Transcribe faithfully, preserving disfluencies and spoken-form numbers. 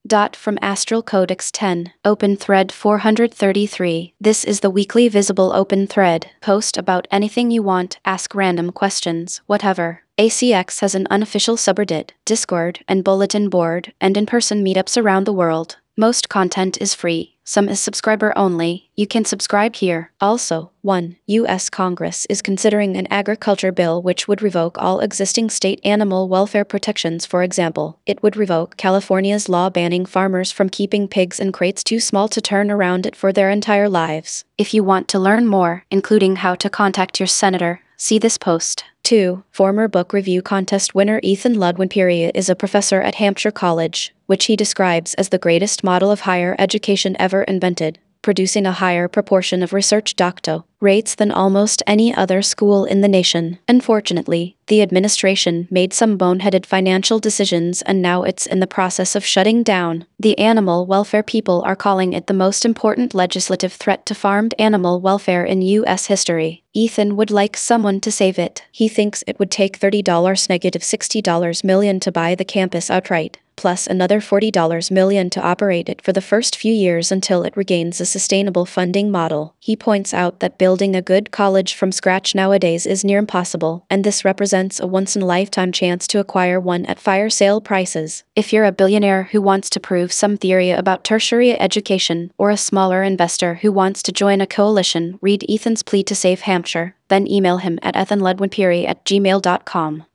Dot from Astral Codex ten, Open Thread four hundred thirty-three. This is the weekly visible open thread. Post about anything you want, ask random questions, whatever. A C X has an unofficial subreddit, Discord, and bulletin board, and in-person meetups around the world. Most content is free, some is subscriber only. You can subscribe here. Also, one. U S Congress is considering an agriculture bill which would revoke all existing state animal welfare protections. For example, it would revoke California's law banning farmers from keeping pigs in crates too small to turn around it for their entire lives. If you want to learn more, including how to contact your senator, see this post. two. Former book review contest winner Ethan Ludwin-Piri is a professor at Hampshire College, which he describes as the greatest model of higher education ever invented, producing a higher proportion of research doctorate rates than almost any other school in the nation. Unfortunately, the administration made some boneheaded financial decisions and now it's in the process of shutting down. The animal welfare people are calling it the most important legislative threat to farmed animal welfare in U S history. Ethan would like someone to save it. He thinks it would take thirty negative sixty million to buy the campus outright, plus another forty million to operate it for the first few years until it regains a sustainable funding model. He points out that building a good college from scratch nowadays is near impossible, and this represents a once-in-a-lifetime chance to acquire one at fire sale prices. If you're a billionaire who wants to prove some theory about tertiary education, or a smaller investor who wants to join a coalition, read Ethan's plea to save Hampshire, then email him at ethanledwinpiri at gmail dot com.